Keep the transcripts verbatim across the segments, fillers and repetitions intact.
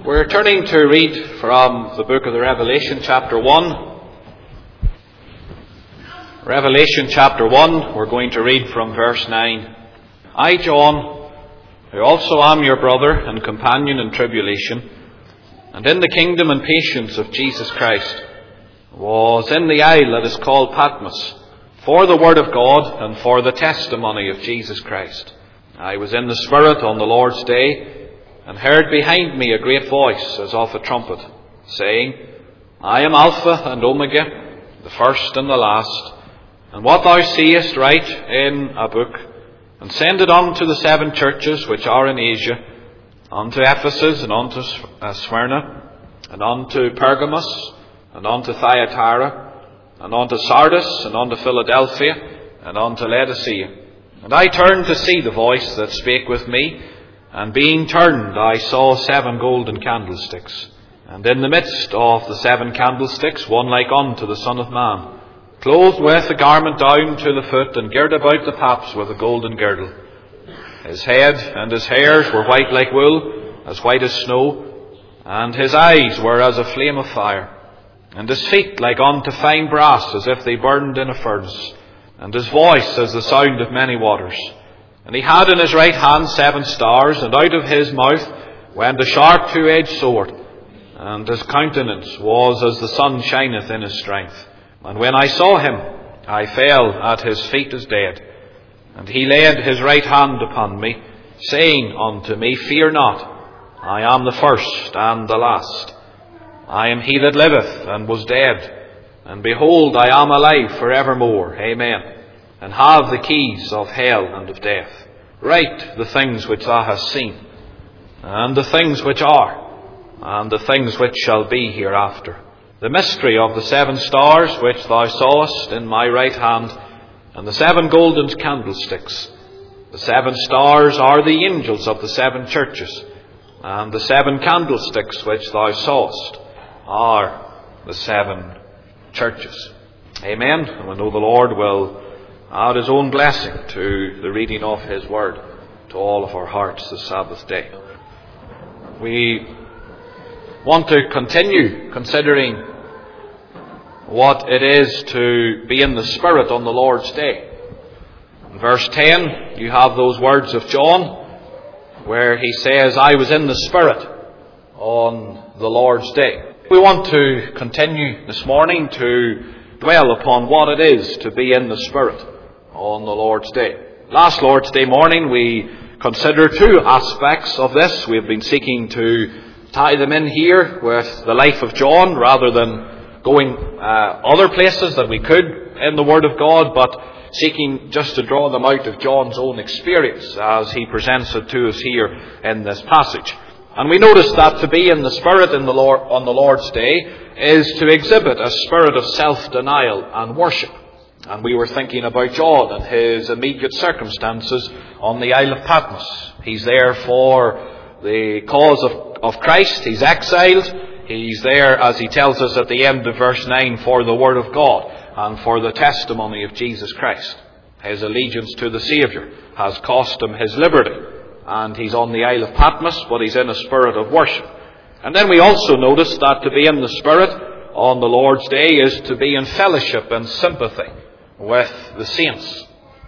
We're turning to read from the book of the Revelation, chapter one. Revelation chapter one, we're going to read from verse nine. I, John, who also am your brother and companion in tribulation, and in the kingdom and patience of Jesus Christ, was in the isle that is called Patmos, for the word of God and for the testimony of Jesus Christ. I was in the Spirit on the Lord's day, and heard behind me a great voice as of a trumpet, saying, I am Alpha and Omega, the first and the last. And what thou seest write in a book, and send it unto the seven churches which are in Asia, unto Ephesus, and unto Smyrna, and unto Pergamos, and unto Thyatira, and unto Sardis, and unto Philadelphia, and unto Laodicea. And I turned to see the voice that spake with me, and being turned, I saw seven golden candlesticks. And in the midst of the seven candlesticks, one like unto the Son of Man, clothed with a garment down to the foot, and girt about the paps with a golden girdle. His head and his hairs were white like wool, as white as snow, and his eyes were as a flame of fire, and his feet like unto fine brass, as if they burned in a furnace, and his voice as the sound of many waters. And he had in his right hand seven stars, and out of his mouth went a sharp two-edged sword, and his countenance was as the sun shineth in his strength. And when I saw him, I fell at his feet as dead. And he laid his right hand upon me, saying unto me, Fear not, I am the first and the last. I am he that liveth and was dead, and behold, I am alive for evermore. Amen. And have the keys of hell and of death. Write the things which thou hast seen, and the things which are, and the things which shall be hereafter. The mystery of the seven stars which thou sawest in my right hand, and the seven golden candlesticks. The seven stars are the angels of the seven churches, and the seven candlesticks which thou sawest are the seven churches. Amen. And we know the Lord will add his own blessing to the reading of his word to all of our hearts this Sabbath day. We want to continue considering what it is to be in the Spirit on the Lord's day. In verse ten, you have those words of John where he says, I was in the Spirit on the Lord's day. We want to continue this morning to dwell upon what it is to be in the Spirit on the Lord's day. Last Lord's Day morning we considered two aspects of this. We have been seeking to tie them in here with the life of John rather than going uh, other places that we could in the Word of God, but seeking just to draw them out of John's own experience as he presents it to us here in this passage. And we noticed that to be in the Spirit in the Lord, on the Lord's day is to exhibit a spirit of self-denial and worship. And we were thinking about John and his immediate circumstances on the Isle of Patmos. He's there for the cause of, of Christ. He's exiled. He's there, as he tells us at the end of verse nine, for the Word of God and for the testimony of Jesus Christ. His allegiance to the Saviour has cost him his liberty. And he's on the Isle of Patmos, but he's in a spirit of worship. And then we also notice that to be in the Spirit on the Lord's day is to be in fellowship and sympathy with the saints.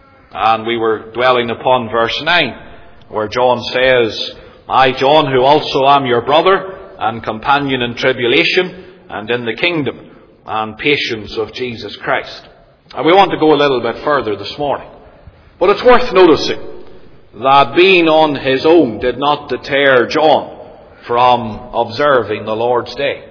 And we were dwelling upon verse nine, where John says, I, John, who also am your brother and companion in tribulation and in the kingdom and patience of Jesus Christ. And we want to go a little bit further this morning. But it's worth noticing that being on his own did not deter John from observing the Lord's day.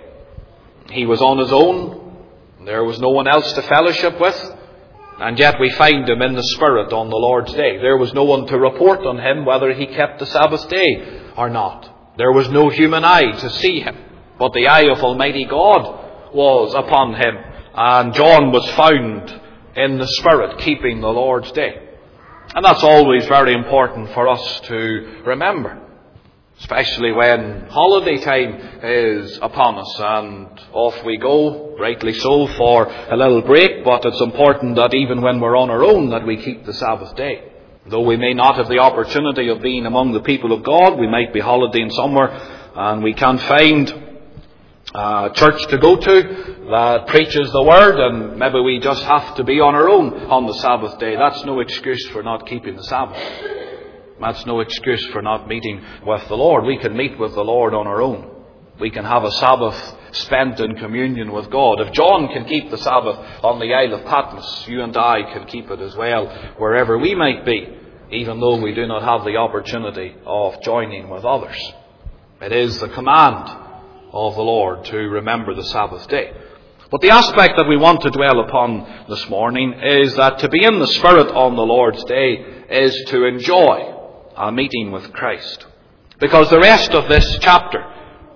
He was on his own. There was no one else to fellowship with. And yet we find him in the Spirit on the Lord's day. There was no one to report on him whether he kept the Sabbath day or not. There was no human eye to see him. But the eye of Almighty God was upon him. And John was found in the Spirit keeping the Lord's day. And that's always very important for us to remember, especially when holiday time is upon us and off we go, rightly so, for a little break. But it's important that even when we're on our own that we keep the Sabbath day. Though we may not have the opportunity of being among the people of God, we might be holidaying somewhere and we can't find a church to go to that preaches the Word, and maybe we just have to be on our own on the Sabbath day. That's no excuse for not keeping the Sabbath. That's no excuse for not meeting with the Lord. We can meet with the Lord on our own. We can have a Sabbath spent in communion with God. If John can keep the Sabbath on the Isle of Patmos, you and I can keep it as well wherever we might be, even though we do not have the opportunity of joining with others. It is the command of the Lord to remember the Sabbath day. But the aspect that we want to dwell upon this morning is that to be in the Spirit on the Lord's day is to enjoy a meeting with Christ. Because the rest of this chapter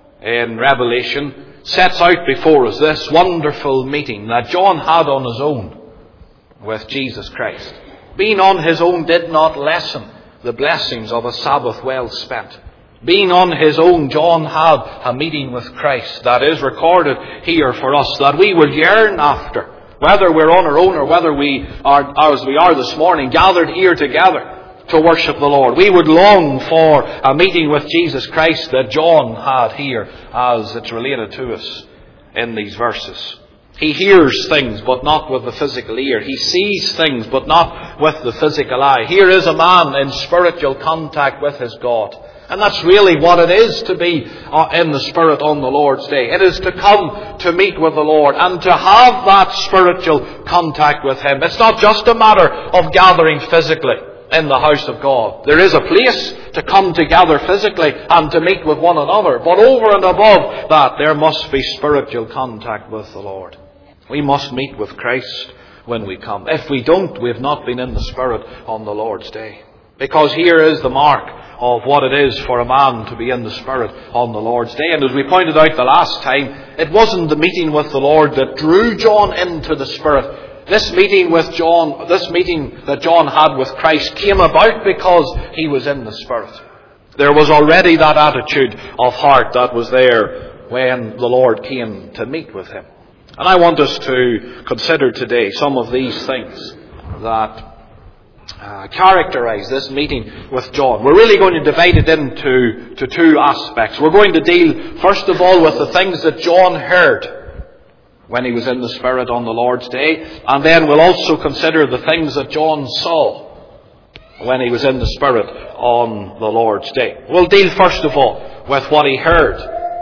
in Revelation sets out before us this wonderful meeting that John had on his own with Jesus Christ. Being on his own did not lessen the blessings of a Sabbath well spent. Being on his own, John had a meeting with Christ that is recorded here for us, that we would yearn after, whether we're on our own or whether we are, as we are this morning, gathered here together to worship the Lord. We would long for a meeting with Jesus Christ that John had here, as it's related to us in these verses. He hears things, but not with the physical ear. He sees things, but not with the physical eye. Here is a man in spiritual contact with his God. And that's really what it is to be in the Spirit on the Lord's day. It is to come to meet with the Lord and to have that spiritual contact with Him. It's not just a matter of gathering physically in the house of God. There is a place to come together physically and to meet with one another. But over and above that, there must be spiritual contact with the Lord. We must meet with Christ when we come. If we don't, we have not been in the Spirit on the Lord's day. Because here is the mark of what it is for a man to be in the Spirit on the Lord's day. And as we pointed out the last time, it wasn't the meeting with the Lord that drew John into the Spirit. This meeting with John, this meeting that John had with Christ came about because he was in the Spirit. There was already that attitude of heart that was there when the Lord came to meet with him. And I want us to consider today some of these things that Uh, characterize this meeting with John. We're really going to divide it into to two aspects. We're going to deal, first of all, with the things that John heard when he was in the Spirit on the Lord's day. And then we'll also consider the things that John saw when he was in the Spirit on the Lord's day. We'll deal, first of all, with what he heard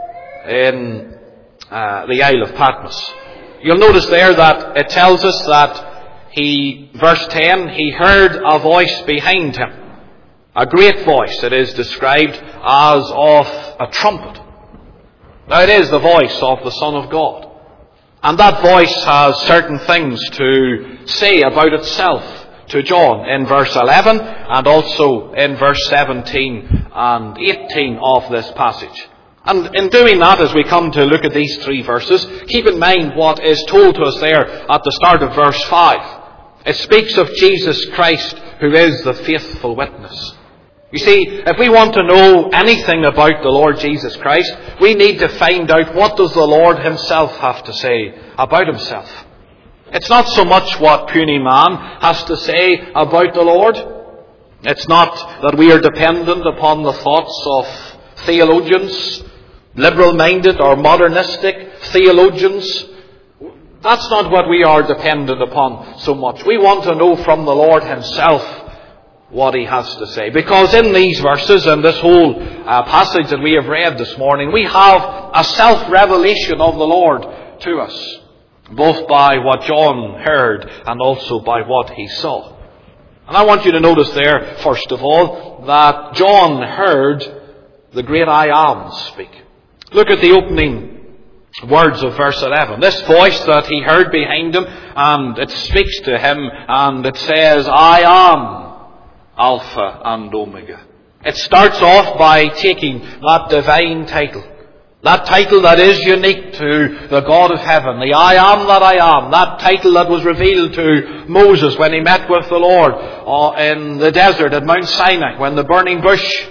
in uh, the Isle of Patmos. You'll notice there that it tells us that He, verse ten, he heard a voice behind him. A great voice. It is described as of a trumpet. Now it is the voice of the Son of God. And that voice has certain things to say about itself to John in verse eleven and also in verse seventeen and eighteen of this passage. And in doing that, as we come to look at these three verses, keep in mind what is told to us there at the start of verse five. It speaks of Jesus Christ, who is the faithful witness. You see, if we want to know anything about the Lord Jesus Christ, we need to find out what does the Lord himself have to say about himself. It's not so much what puny man has to say about the Lord. It's not that we are dependent upon the thoughts of theologians, liberal-minded or modernistic theologians. That's not what we are dependent upon so much. We want to know from the Lord himself what he has to say. Because in these verses and this whole uh, passage that we have read this morning, we have a self-revelation of the Lord to us, both by what John heard and also by what he saw. And I want you to notice there, first of all, that John heard the great I Am speak. Look at the opening words of verse eleven. This voice that he heard behind him, and it speaks to him, and it says, I am Alpha and Omega. It starts off by taking that divine title. That title that is unique to the God of heaven. The I am that I am. That title that was revealed to Moses when he met with the Lord in the desert at Mount Sinai, when the burning bush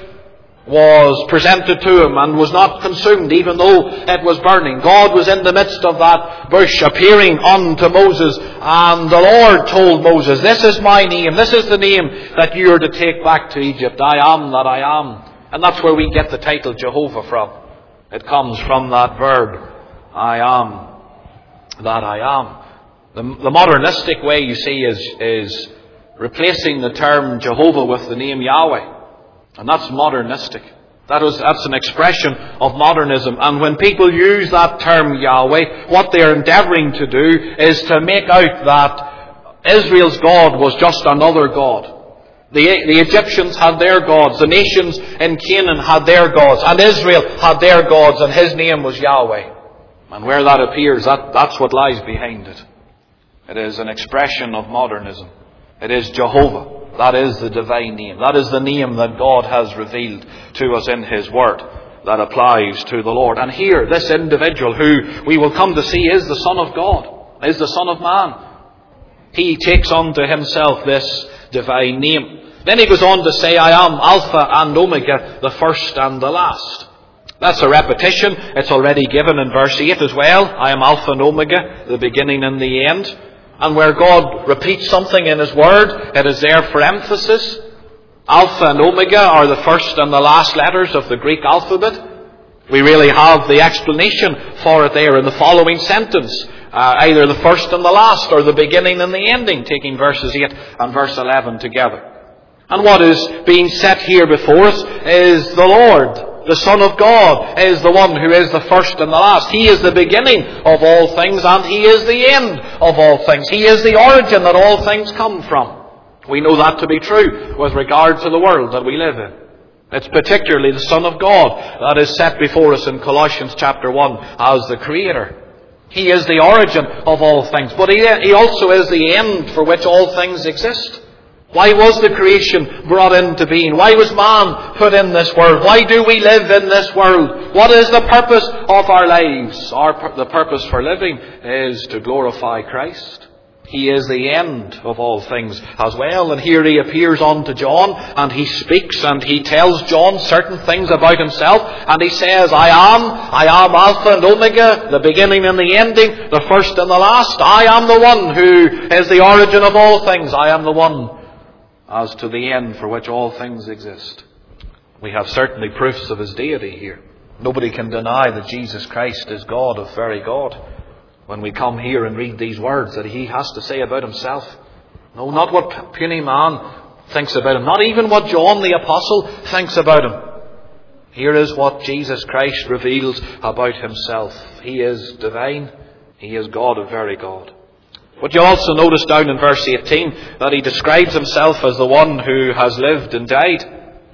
was presented to him and was not consumed even though it was burning. God was in the midst of that bush appearing unto Moses, and the Lord told Moses, this is my name, this is the name that you are to take back to Egypt. I am that I am. And that's where we get the title Jehovah from. It comes from that verb, I am that I am. The, the modernistic way, you see, is, is replacing the term Jehovah with the name Yahweh. And that's modernistic. That was, that's an expression of modernism. And when people use that term Yahweh, what they are endeavouring to do is to make out that Israel's God was just another God. The, the Egyptians had their gods. The nations in Canaan had their gods. And Israel had their gods. And his name was Yahweh. And where that appears, that, that's what lies behind it. It is an expression of modernism. It is Jehovah. That is the divine name. That is the name that God has revealed to us in His Word that applies to the Lord. And here, this individual who we will come to see is the Son of God, is the Son of Man. He takes unto himself this divine name. Then he goes on to say, I am Alpha and Omega, the first and the last. That's a repetition. It's already given in verse eight as well. I am Alpha and Omega, the beginning and the end. And where God repeats something in His Word, it is there for emphasis. Alpha and Omega are the first and the last letters of the Greek alphabet. We really have the explanation for it there in the following sentence. Uh, either the first and the last, or the beginning and the ending, taking verses eight and verse eleven together. And what is being set here before us is the Lord. The Son of God is the one who is the first and the last. He is the beginning of all things, and He is the end of all things. He is the origin that all things come from. We know that to be true with regard to the world that we live in. It's particularly the Son of God that is set before us in Colossians chapter one as the Creator. He is the origin of all things, but he, he also is the end for which all things exist. Why was the creation brought into being? Why was man put in this world? Why do we live in this world? What is the purpose of our lives? Our, the purpose for living is to glorify Christ. He is the end of all things as well. And here he appears unto John, and he speaks, and he tells John certain things about himself. And he says, I am, I am Alpha and Omega, the beginning and the ending, the first and the last. I am the one who is the origin of all things. I am the one as to the end for which all things exist. We have certainly proofs of His deity here. Nobody can deny that Jesus Christ is God of very God. When we come here and read these words that He has to say about Himself. No, not what puny man thinks about Him. Not even what John the Apostle thinks about Him. Here is what Jesus Christ reveals about Himself. He is divine. He is God of very God. But you also notice down in verse eighteen that He describes Himself as the one who has lived and died.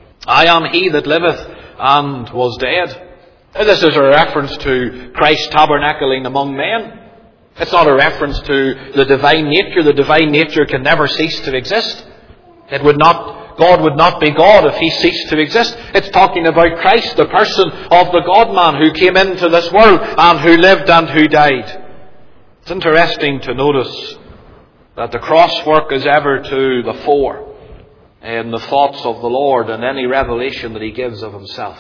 I am He that liveth and was dead. Now, this is a reference to Christ tabernacling among men. It's not a reference to the divine nature. The divine nature can never cease to exist. It would not, God would not be God if He ceased to exist. It's talking about Christ, the person of the God-man who came into this world and who lived and who died. It's interesting to notice that the cross work is ever to the fore in the thoughts of the Lord and any revelation that He gives of Himself.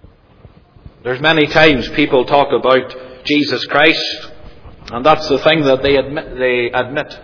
There's many times people talk about Jesus Christ, and that's the thing that they admit. They admit.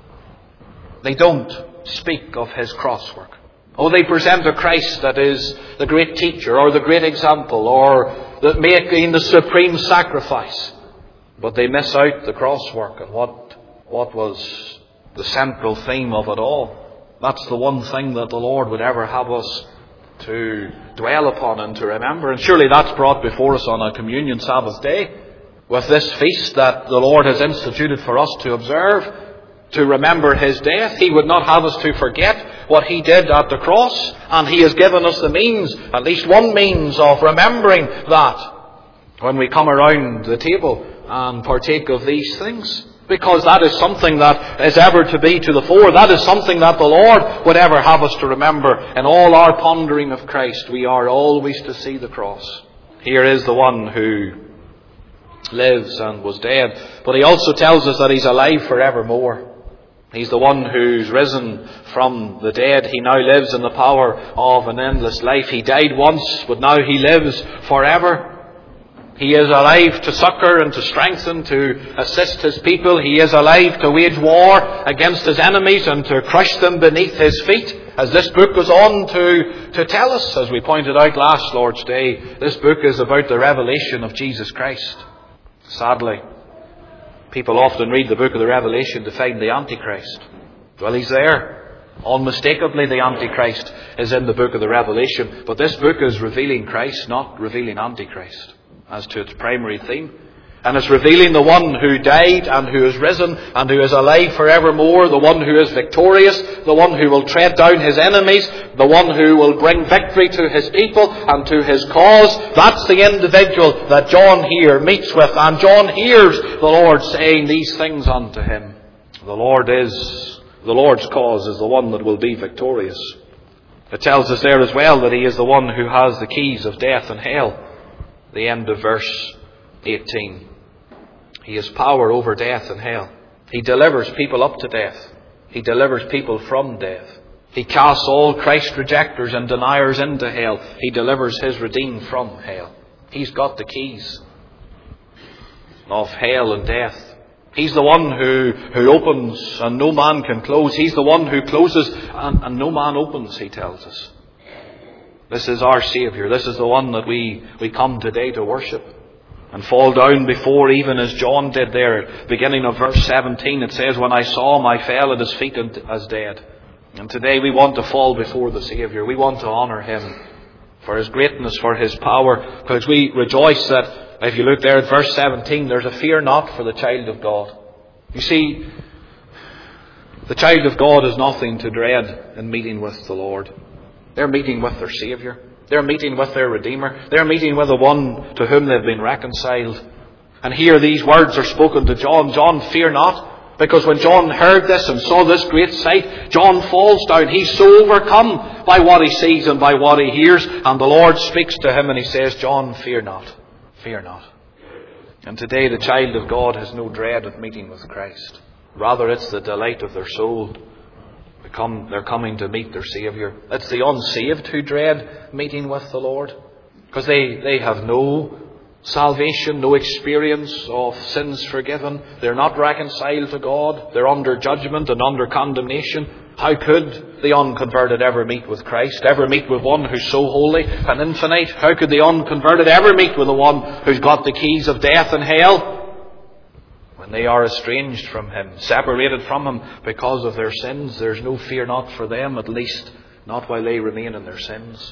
They don't speak of His cross work. Oh, they present a Christ that is the great teacher or the great example or that making the supreme sacrifice. But they miss out the cross work and what, what was the central theme of it all. That's the one thing that the Lord would ever have us to dwell upon and to remember. And surely that's brought before us on a communion Sabbath day with this feast that the Lord has instituted for us to observe, to remember His death. He would not have us to forget what He did at the cross, and He has given us the means, at least one means of remembering that when we come around the table and partake of these things. Because that is something that is ever to be to the fore. That is something that the Lord would ever have us to remember. In all our pondering of Christ, we are always to see the cross. Here is the one who lives and was dead. But He also tells us that He's alive forevermore. He's the one who's risen from the dead. He now lives in the power of an endless life. He died once, but now He lives forever. He is alive to succour and to strengthen, to assist His people. He is alive to wage war against His enemies and to crush them beneath His feet. as this book goes on to, to tell us, as we pointed out last Lord's Day, this book is about the revelation of Jesus Christ. Sadly, people often read the book of the Revelation to find the Antichrist. Well, he's there. Unmistakably, the Antichrist is in the book of the Revelation. But this book is revealing Christ, not revealing Antichrist, as to its primary theme. And it's revealing the one who died and who is risen and who is alive forevermore, the one who is victorious, the one who will tread down his enemies, the one who will bring victory to his people and to his cause. That's the individual that John here meets with. And John hears the Lord saying these things unto him. The Lord is, the Lord's cause is the one that will be victorious. It tells us there as well that he is the one who has the keys of death and hell. The end of verse eighteen. He has power over death and hell. He delivers people up to death. He delivers people from death. He casts all Christ rejectors and deniers into hell. He delivers his redeemed from hell. He's got the keys of hell and death. He's the one who, who opens and no man can close. He's the one who closes and, and no man opens, he tells us. This is our Saviour. This is the one that we, we come today to worship and fall down before, even as John did there. Beginning of verse seventeen, it says, when I saw him, I fell at his feet as dead. And today we want to fall before the Saviour. We want to honour him for his greatness, for his power, because we rejoice that, if you look there at verse seventeen, there's a fear not for the child of God. You see, the child of God has nothing to dread in meeting with the Lord. They're meeting with their Saviour. They're meeting with their Redeemer. They're meeting with the one to whom they've been reconciled. And here these words are spoken to John. John, fear not. Because when John heard this and saw this great sight, John falls down. He's so overcome by what he sees and by what he hears. And the Lord speaks to him and he says, John, fear not. Fear not. And today the child of God has no dread of meeting with Christ. Rather, it's the delight of their soul. They come, they're coming to meet their Saviour. It's the unsaved who dread meeting with the Lord, because they, they have no salvation, no experience of sins forgiven. They're not reconciled to God. They're under judgment and under condemnation. How could the unconverted ever meet with Christ, ever meet with one who's so holy and infinite? How could the unconverted ever meet with the one who's got the keys of death and hell? When they are estranged from him, separated from him because of their sins, there's no fear not for them, at least not while they remain in their sins.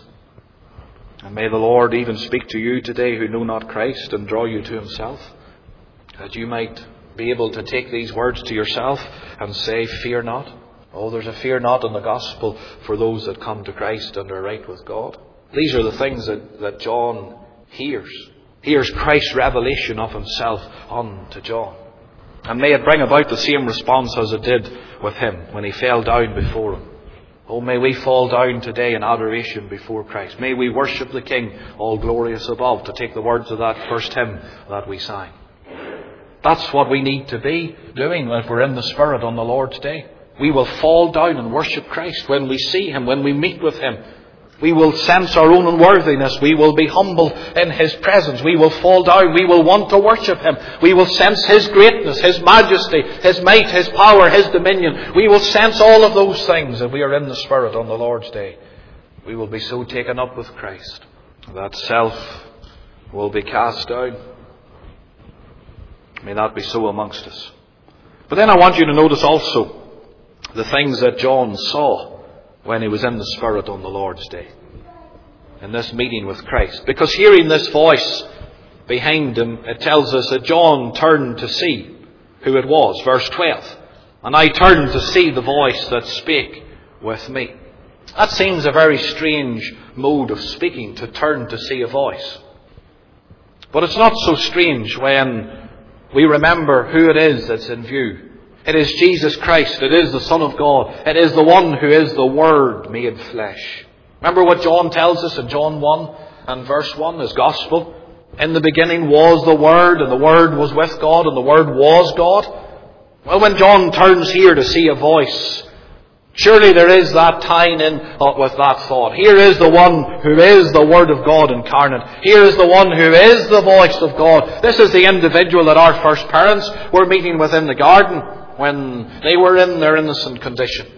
And may the Lord even speak to you today who know not Christ and draw you to himself, that you might be able to take these words to yourself and say, fear not. Oh, there's a fear not in the gospel for those that come to Christ and are right with God. These are the things that, that John hears. Hears Christ's revelation of himself unto John. And may it bring about the same response as it did with him when he fell down before him. Oh, may we fall down today in adoration before Christ. May we worship the King, all glorious above, to take the words of that first hymn that we sang. That's what we need to be doing if we're in the Spirit on the Lord's Day. We will fall down and worship Christ when we see him, when we meet with him. We will sense our own unworthiness. We will be humble in his presence. We will fall down. We will want to worship him. We will sense his greatness, his majesty, his might, his power, his dominion. We will sense all of those things if we are in the Spirit on the Lord's Day. We will be so taken up with Christ that self will be cast down. May that be so amongst us. But then I want you to notice also the things that John saw when he was in the Spirit on the Lord's Day, in this meeting with Christ. Because hearing this voice behind him, it tells us that John turned to see who it was. Verse twelve. And I turned to see the voice that spake with me. That seems a very strange mode of speaking, to turn to see a voice. But it's not so strange when we remember who it is that's in view. It is Jesus Christ. It is the Son of God. It is the one who is the Word made flesh. Remember what John tells us in John one and verse one, his Gospel. In the beginning was the Word, and the Word was with God, and the Word was God. Well, when John turns here to see a voice, surely there is that tying in with that thought. Here is the one who is the Word of God incarnate. Here is the one who is the voice of God. This is the individual that our first parents were meeting with in the garden when they were in their innocent condition.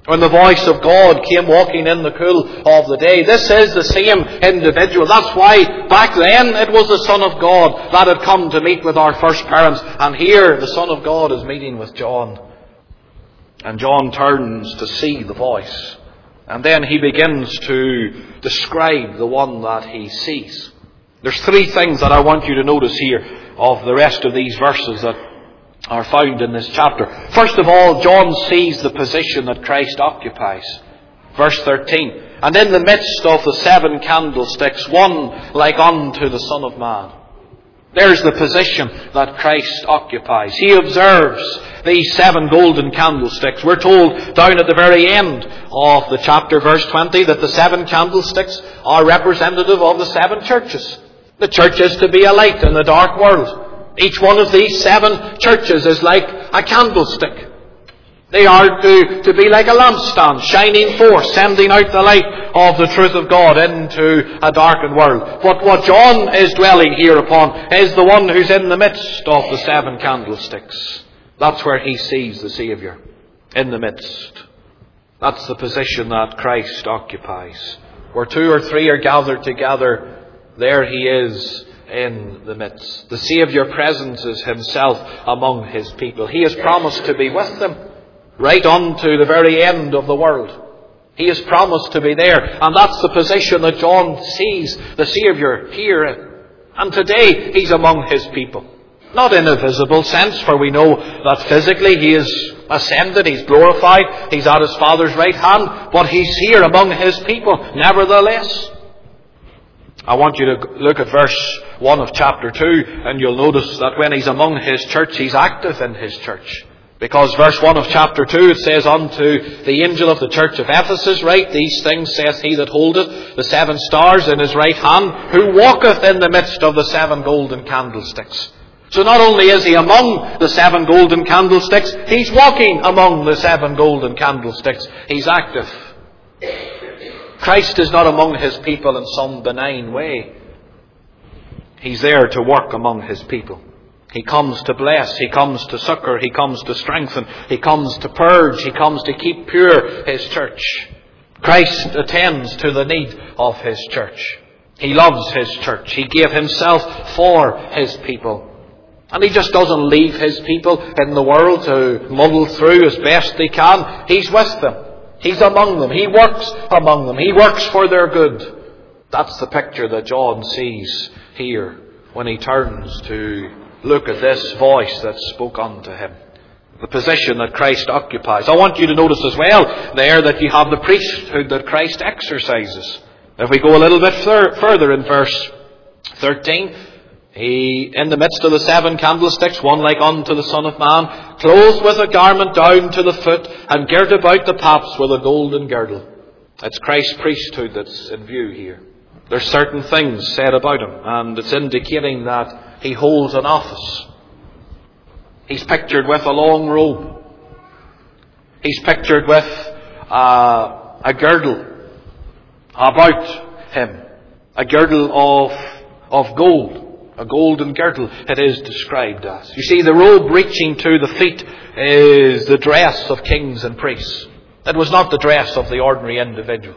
when the voice of God came walking in the cool of the day. This is the same individual. That's why back then it was the Son of God that had come to meet with our first parents. And here the Son of God is meeting with John. And John turns to see the voice. And then he begins to describe the one that he sees. There's three things that I want you to notice here of the rest of these verses that are found in this chapter. First of all, John sees the position that Christ occupies. Verse thirteen. And in the midst of the seven candlesticks, one like unto the Son of Man. There's the position that Christ occupies. He observes these seven golden candlesticks. We're told down at the very end of the chapter, verse twenty, that the seven candlesticks are representative of the seven churches. The church is to be a light in the dark world. Each one of these seven churches is like a candlestick. They are to, to be like a lampstand, shining forth, sending out the light of the truth of God into a darkened world. But what John is dwelling here upon is the one who's in the midst of the seven candlesticks. That's where he sees the Saviour, in the midst. That's the position that Christ occupies. Where two or three are gathered together, there he is in the midst. The Saviour presences himself among his people. He has promised to be with them right on to the very end of the world. He has promised to be there. And that's the position that John sees the Saviour here in. And today he's among his people. Not in a visible sense, for we know that physically he is ascended, he's glorified, he's at his Father's right hand, but he's here among his people nevertheless. I want you to look at verse one of chapter two, and you'll notice that when he's among his church, he's active in his church. Because verse one of chapter two, it says, unto the angel of the church of Ephesus write, these things saith he that holdeth the seven stars in his right hand, who walketh in the midst of the seven golden candlesticks. So not only is he among the seven golden candlesticks, he's walking among the seven golden candlesticks. He's active. Christ is not among his people in some benign way. He's there to work among his people. He comes to bless, he comes to succour, he comes to strengthen, he comes to purge, he comes to keep pure his church. Christ attends to the need of his church. He loves his church. He gave himself for his people. And he just doesn't leave his people in the world to muddle through as best they can. He's with them. He's among them. He works among them. He works for their good. That's the picture that John sees here when he turns to look at this voice that spoke unto him. The position that Christ occupies. I want you to notice as well there that you have the priesthood that Christ exercises. If we go a little bit fur- further in verse thirteen, he, in the midst of the seven candlesticks, one like unto the Son of Man, clothed with a garment down to the foot, and girt about the paps with a golden girdle. It's Christ's priesthood that's in view here. There's certain things said about him, and it's indicating that he holds an office. He's pictured with a long robe. He's pictured with uh, a girdle about him. A girdle of, of gold. A golden girdle it is described as. You see, the robe reaching to the feet is the dress of kings and priests. It was not the dress of the ordinary individual.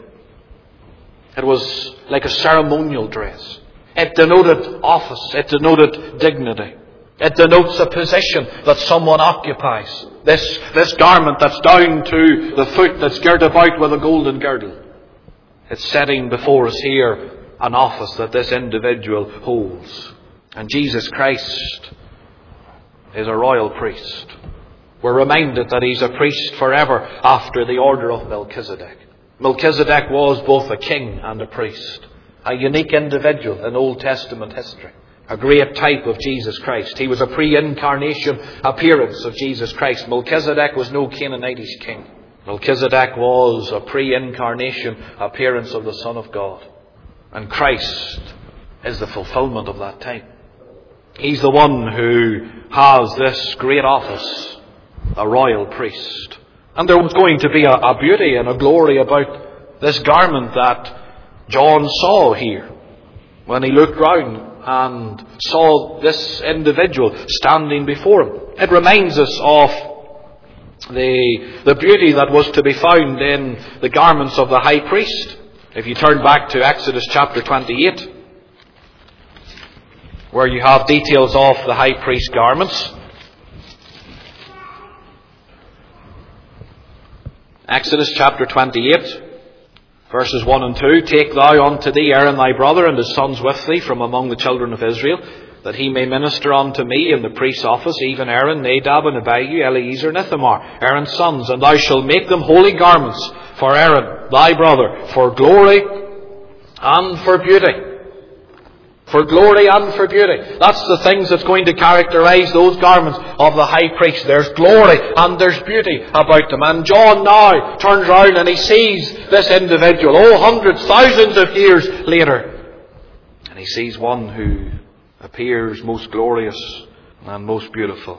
It was like a ceremonial dress. It denoted office. It denoted dignity. It denotes a position that someone occupies. This, this garment that's down to the foot, that's girt about with a golden girdle. It's setting before us here an office that this individual holds. And Jesus Christ is a royal priest. We're reminded that he's a priest forever after the order of Melchizedek. Melchizedek was both a king and a priest. A unique individual in Old Testament history. A great type of Jesus Christ. He was a pre-incarnation appearance of Jesus Christ. Melchizedek was no Canaanitish king. Melchizedek was a pre-incarnation appearance of the Son of God. And Christ is the fulfillment of that type. He's the one who has this great office, a royal priest. And there was going to be a, a beauty and a glory about this garment that John saw here when he looked round and saw this individual standing before him. It reminds us of the, the beauty that was to be found in the garments of the high priest. If you turn back to Exodus chapter twenty-eight, where you have details of the high priest's garments. Exodus chapter twenty-eight, verses one and two. Take thou unto thee Aaron thy brother and his sons with thee from among the children of Israel, that he may minister unto me in the priest's office, even Aaron, Nadab, and Abihu, Eleazar, and Ithamar, Aaron's sons. And thou shalt make them holy garments for Aaron thy brother, for glory and for beauty. For glory and for beauty. That's the things that's going to characterize those garments of the high priest. There's glory and there's beauty about them. And John now turns round and he sees this individual, oh, hundreds, thousands of years later. And he sees one who appears most glorious and most beautiful.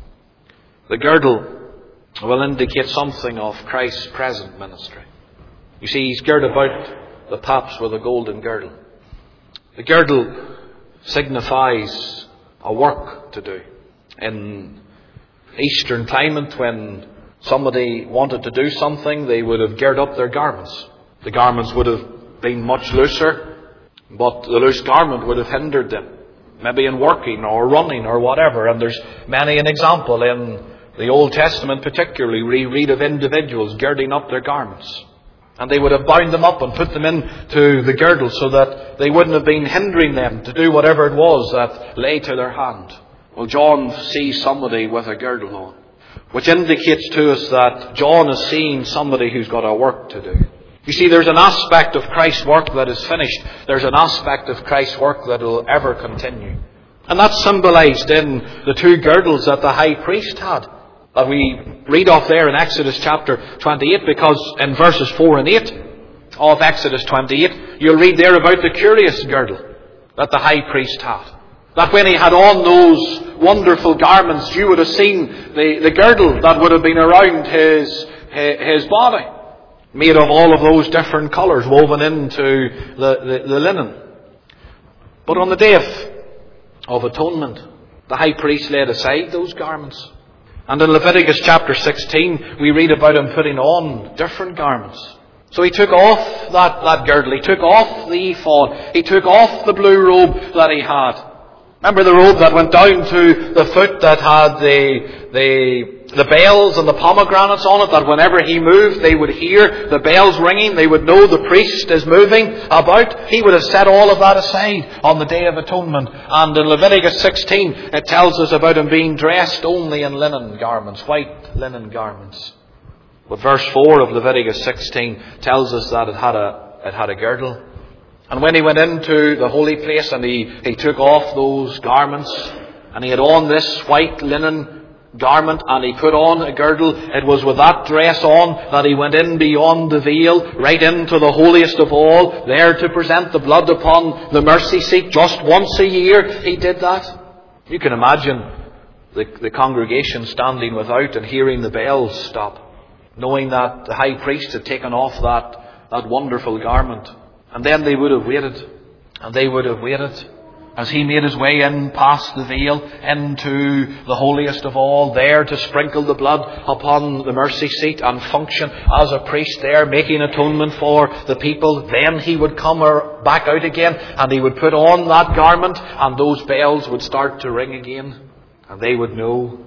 The girdle will indicate something of Christ's present ministry. You see, he's girded about the paps with a golden girdle. The girdle signifies a work to do. In Eastern climate, when somebody wanted to do something, they would have girded up their garments. The garments would have been much looser, but the loose garment would have hindered them, maybe in working or running or whatever. And there's many an example in the Old Testament particularly. We read of individuals girding up their garments. And they would have bound them up and put them into the girdle so that they wouldn't have been hindering them to do whatever it was that lay to their hand. Well, John sees somebody with a girdle on, which indicates to us that John is seeing somebody who's got a work to do. You see, there's an aspect of Christ's work that is finished. There's an aspect of Christ's work that will ever continue. And that's symbolized in the two girdles that the high priest had, that we read off there in Exodus chapter twenty-eight, because in verses four and eight of Exodus twenty-eight, you'll read there about the curious girdle that the high priest had. That when he had on those wonderful garments, you would have seen the, the girdle that would have been around his, his body, made of all of those different colours woven into the, the, the linen. But on the day of, of atonement, the high priest laid aside those garments. And in Leviticus chapter sixteen, we read about him putting on different garments. So he took off that, that girdle, he took off the ephod, he took off the blue robe that he had. Remember the robe that went down to the foot, that had the, the, the bells and the pomegranates on it, that whenever he moved they would hear the bells ringing, they would know the priest is moving about. He would have set all of that aside on the Day of Atonement. And in Leviticus sixteen it tells us about him being dressed only in linen garments, white linen garments. But verse four of Leviticus sixteen tells us that it had a, it had a girdle. And when he went into the holy place and he, he took off those garments, and he had on this white linen garment and he put on a girdle, it was with that dress on that he went in beyond the veil, right into the holiest of all, there to present the blood upon the mercy seat. Just once a year he did that. You can imagine the, the congregation standing without and hearing the bells stop, knowing that the high priest had taken off that, that wonderful garment. And then they would have waited, and they would have waited as he made his way in past the veil into the holiest of all, there to sprinkle the blood upon the mercy seat and function as a priest there, making atonement for the people. Then he would come back out again and he would put on that garment, and those bells would start to ring again, and they would know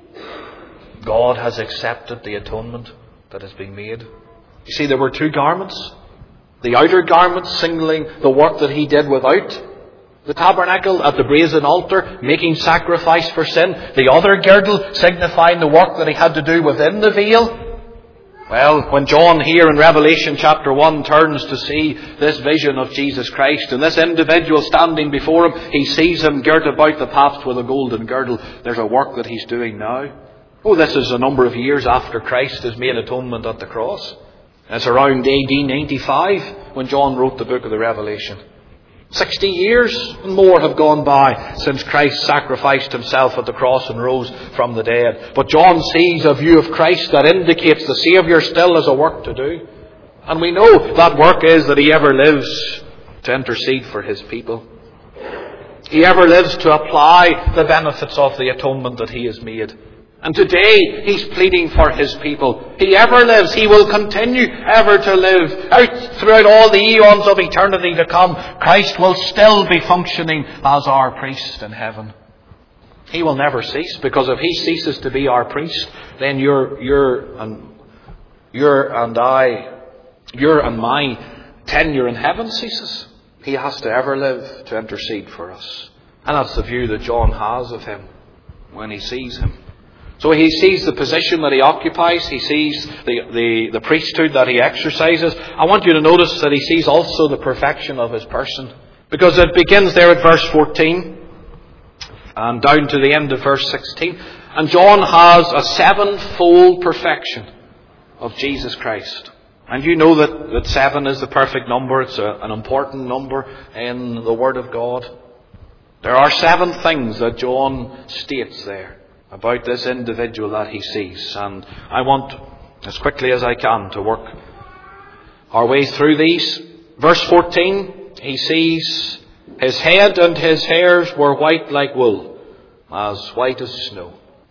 God has accepted the atonement that has been made. You see, there were two garments. The outer garment signaling the work that he did without the tabernacle at the brazen altar, making sacrifice for sin. The other girdle signifying the work that he had to do within the veil. Well, when John here in Revelation chapter one turns to see this vision of Jesus Christ and this individual standing before him, he sees him girt about the paps with a golden girdle. There's a work that he's doing now. Oh, this is a number of years after Christ has made atonement at the cross. It's around A D ninety-five when John wrote the book of the Revelation. Sixty years and more have gone by since Christ sacrificed himself at the cross and rose from the dead. But John sees a view of Christ that indicates the Saviour still has a work to do. And we know that work is that he ever lives to intercede for his people. He ever lives to apply the benefits of the atonement that he has made. And today He's pleading for His people. He ever lives. He will continue ever to live. Out throughout all the eons of eternity to come, Christ will still be functioning as our priest in heaven. He will never cease, because if He ceases to be our priest, then you're, you're, and, you're and I, your and my tenure in heaven ceases. He has to ever live to intercede for us. And that's the view that John has of Him when he sees Him. So he sees the position that He occupies. He sees the, the, the priesthood that He exercises. I want you to notice that He sees also the perfection of His person. Because it begins there at verse fourteen and down to the end of verse sixteen. And John has a sevenfold perfection of Jesus Christ. And you know that, that seven is the perfect number. It's a, an important number in the Word of God. There are seven things that John states there about this individual that he sees. And I want, as quickly as I can, to work our way through these. Verse fourteen, he sees his head and his hairs were white like wool, as white as snow.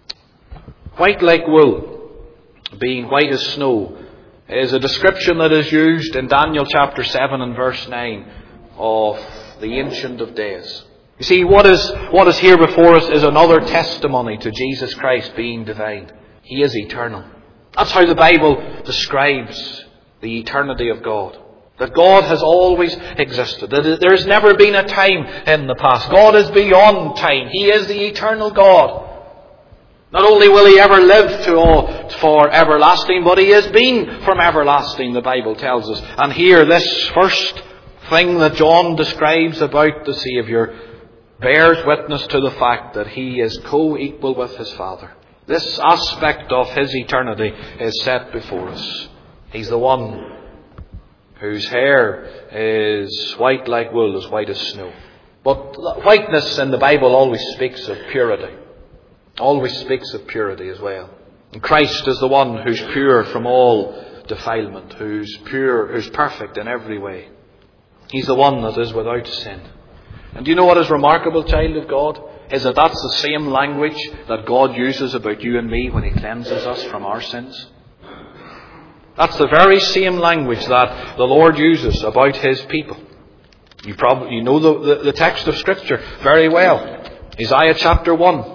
White like wool, being white as snow, is a description that is used in Daniel chapter seven and verse nine of the Ancient of Days. You see, what is, what is here before us is another testimony to Jesus Christ being divine. He is eternal. That's how the Bible describes the eternity of God. That God has always existed. That there has never been a time in the past. God is beyond time. He is the eternal God. Not only will He ever live to all, for everlasting, but He has been from everlasting, the Bible tells us. And here, this first thing that John describes about the Saviour bears witness to the fact that He is co-equal with His Father. This aspect of His eternity is set before us. He's the one whose hair is white like wool, as white as snow. But whiteness in the Bible always speaks of purity. Always speaks of purity as well. And Christ is the one who's pure from all defilement, who's pure, who's perfect in every way. He's the one that is without sin. And do you know what is remarkable, child of God? Is that that's the same language that God uses about you and me when He cleanses us from our sins. That's the very same language that the Lord uses about His people. You probably you know the, the, the text of Scripture very well. Isaiah chapter one.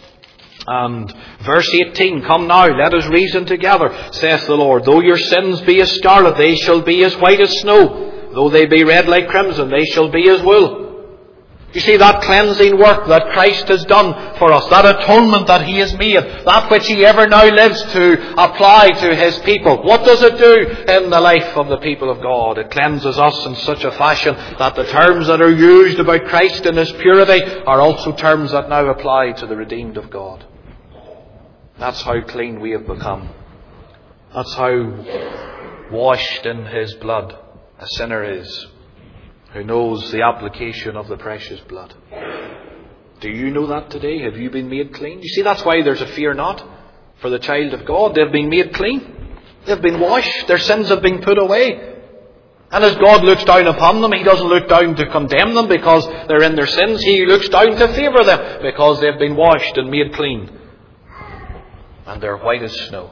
And verse eighteen, come now, let us reason together, saith the Lord. Though your sins be as scarlet, they shall be as white as snow. Though they be red like crimson, they shall be as wool. You see, that cleansing work that Christ has done for us, that atonement that He has made, that which He ever now lives to apply to His people. What does it do in the life of the people of God? It cleanses us in such a fashion that the terms that are used about Christ and His purity are also terms that now apply to the redeemed of God. That's how clean we have become. That's how washed in His blood a sinner is, who knows the application of the precious blood. Do you know that today? Have you been made clean? You see, that's why there's a fear not for the child of God. They've been made clean. They've been washed. Their sins have been put away. And as God looks down upon them, He doesn't look down to condemn them because they're in their sins. He looks down to favour them because they've been washed and made clean. And they're white as snow.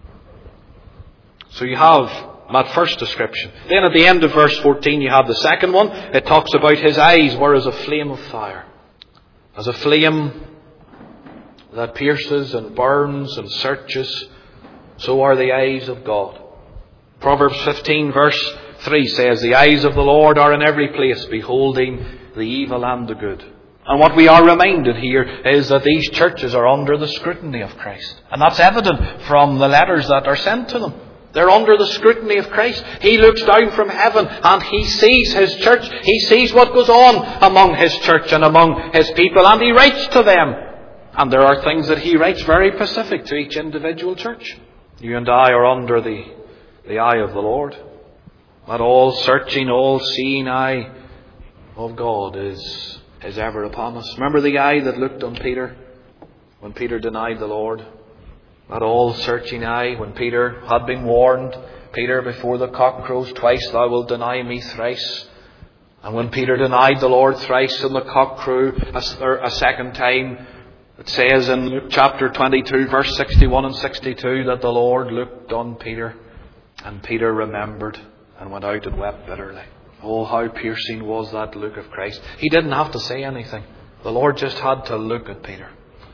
So you have that first description. Then at the end of verse fourteen you have the second one. It talks about His eyes were as a flame of fire. As a flame that pierces and burns and searches, so are the eyes of God. Proverbs fifteen verse three says, the eyes of the Lord are in every place, beholding the evil and the good. And what we are reminded here is that these churches are under the scrutiny of Christ. And that's evident from the letters that are sent to them. They're under the scrutiny of Christ. He looks down from heaven and He sees His church. He sees what goes on among His church and among His people, and He writes to them. And there are things that He writes very specific to each individual church. You and I are under the, the eye of the Lord. That all searching, all seeing eye of God is, is ever upon us. Remember the eye that looked on Peter when Peter denied the Lord? That all-searching eye, when Peter had been warned, Peter, before the cock crows twice, thou wilt deny me thrice. And when Peter denied the Lord thrice and the cock crew a, a second time, It says in Luke chapter twenty-two, verse sixty-one and sixty-two, that the Lord looked on Peter, and Peter remembered and went out and wept bitterly. Oh, how piercing was that look of Christ. He didn't have to say anything. The Lord just had to look at Peter.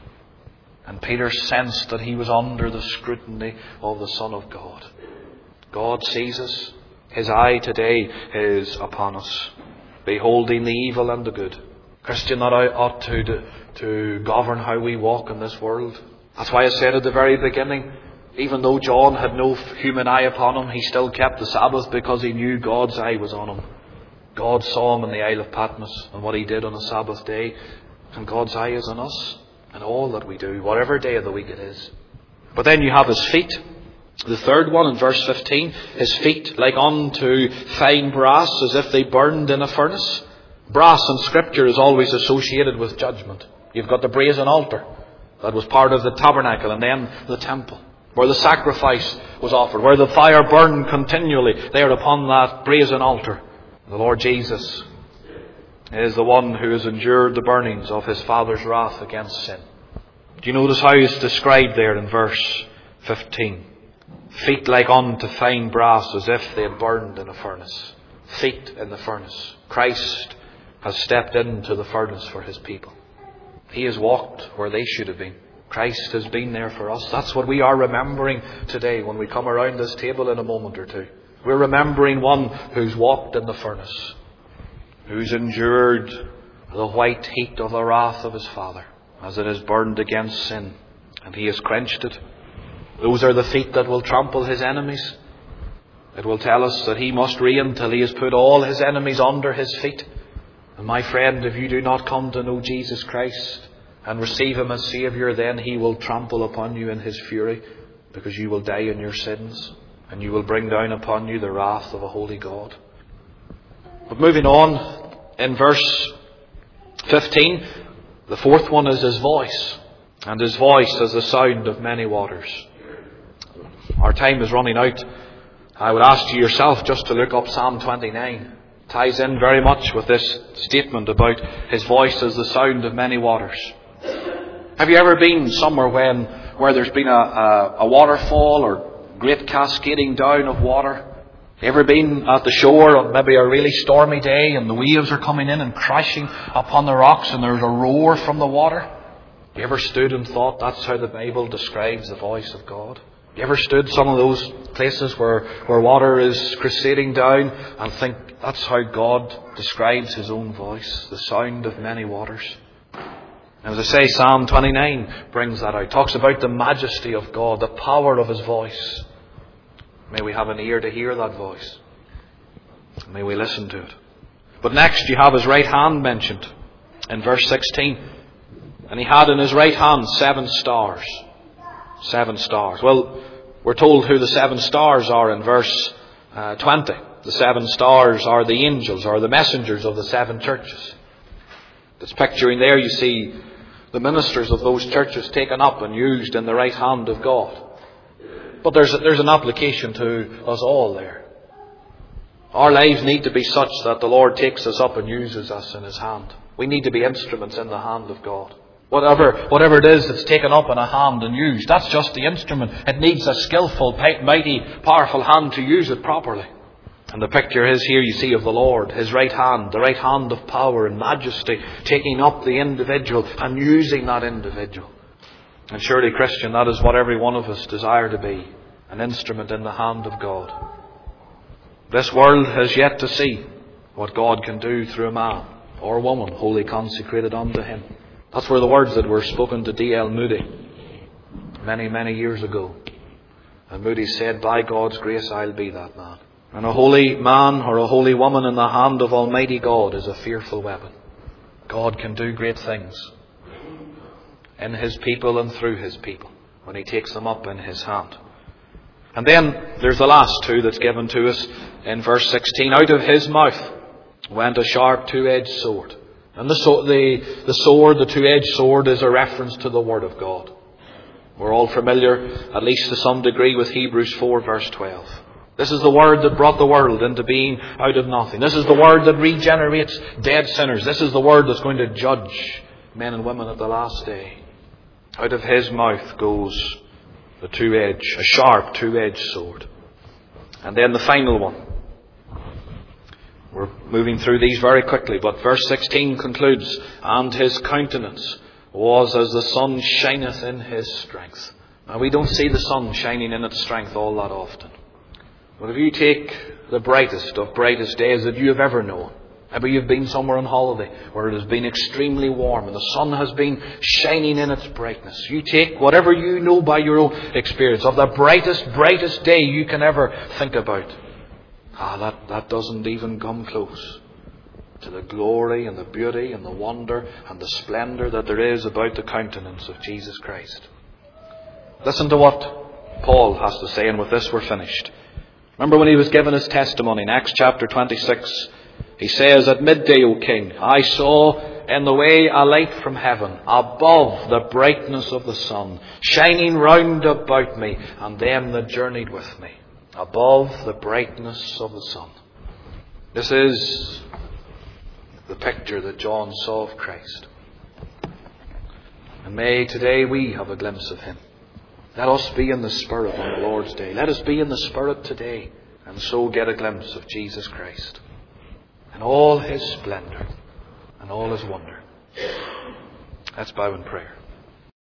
And Peter sensed that he was under the scrutiny of the Son of God. God sees us. His eye today is upon us, beholding the evil and the good. Christian, that ought to, to govern how we walk in this world. That's why I said at the very beginning, even though John had no human eye upon him, he still kept the Sabbath because he knew God's eye was on him. God saw him in the Isle of Patmos and what he did on a Sabbath day. And God's eye is on us and all that we do, whatever day of the week it is. But then you have his feet. The third one in verse fifteen, his feet like unto fine brass, as if they burned in a furnace. Brass in Scripture is always associated with judgment. You've got the brazen altar that was part of the tabernacle, and then the temple, where the sacrifice was offered, where the fire burned continually there upon that brazen altar. The Lord Jesus is the one who has endured the burnings of his Father's wrath against sin. Do you notice how it's described there in verse fifteen? Feet like unto fine brass, as if they had burned in a furnace. Feet in the furnace. Christ has stepped into the furnace for his people. He has walked where they should have been. Christ has been there for us. That's what we are remembering today when we come around this table in a moment or two. We're remembering one who's walked in the furnace, who's endured the white heat of the wrath of his Father as it has burned against sin, and he has quenched it. Those are the feet that will trample his enemies. It will tell us that he must reign till he has put all his enemies under his feet. And my friend, if you do not come to know Jesus Christ and receive him as Saviour, then he will trample upon you in his fury, because you will die in your sins and you will bring down upon you the wrath of a holy God. But moving on, in verse fifteen, the fourth one is his voice. And his voice is the sound of many waters. Our time is running out. I would ask you yourself just to look up Psalm twenty-nine. It ties in very much with this statement about his voice as the sound of many waters. Have you ever been somewhere when where there's been a, a, a waterfall or great cascading down of water? You ever been at the shore on maybe a really stormy day and the waves are coming in and crashing upon the rocks and there's a roar from the water? You ever stood and thought that's how the Bible describes the voice of God? You ever stood some of those places where, where water is crusading down and think that's how God describes his own voice, the sound of many waters? And as I say, Psalm twenty-nine brings that out. Talks about the majesty of God, the power of his voice. May we have an ear to hear that voice. May we listen to it. But next you have his right hand mentioned in verse sixteen. And he had in his right hand seven stars. Seven stars. Well, we're told who the seven stars are in verse uh, twenty. The seven stars are the angels or the messengers of the seven churches. It's picturing there, you see the ministers of those churches taken up and used in the right hand of God. But there's, there's an application to us all there. Our lives need to be such that the Lord takes us up and uses us in his hand. We need to be instruments in the hand of God. Whatever, whatever it is that's taken up in a hand and used, that's just the instrument. It needs a skillful, mighty, powerful hand to use it properly. And the picture is here you see of the Lord, his right hand, the right hand of power and majesty, taking up the individual and using that individual. And surely, Christian, that is what every one of us desire to be, an instrument in the hand of God. This world has yet to see what God can do through a man or woman wholly consecrated unto him. That's where the words that were spoken to D L Moody many, many years ago. And Moody said, by God's grace, I'll be that man. And a holy man or a holy woman in the hand of Almighty God is a fearful weapon. God can do great things in his people and through his people when he takes them up in his hand. And then there's the last two that's given to us in verse sixteen. Out of his mouth went a sharp two-edged sword. And the, so, the, the sword, the two-edged sword, is a reference to the Word of God. We're all familiar, at least to some degree, with Hebrews four verse twelve. This is the Word that brought the world into being out of nothing. This is the Word that regenerates dead sinners. This is the Word that's going to judge men and women at the last day. Out of his mouth goes the two-edged, a sharp two-edged sword. And then the final one. We're moving through these very quickly, but verse sixteen concludes, and his countenance was as the sun shineth in his strength. Now, we don't see the sun shining in its strength all that often. But if you take the brightest of brightest days that you have ever known, maybe you've been somewhere on holiday where it has been extremely warm and the sun has been shining in its brightness. You take whatever you know by your own experience of the brightest, brightest day you can ever think about. Ah, that, that doesn't even come close to the glory and the beauty and the wonder and the splendour that there is about the countenance of Jesus Christ. Listen to what Paul has to say, and with this we're finished. Remember when he was given his testimony in Acts chapter twenty-six, he says, at midday, O king, I saw in the way a light from heaven, above the brightness of the sun, shining round about me, and them that journeyed with me. Above the brightness of the sun. This is the picture that John saw of Christ. And may today we have a glimpse of him. Let us be in the Spirit on the Lord's day. Let us be in the Spirit today, and so get a glimpse of Jesus Christ and all his splendour and all his wonder. Let's bow in prayer.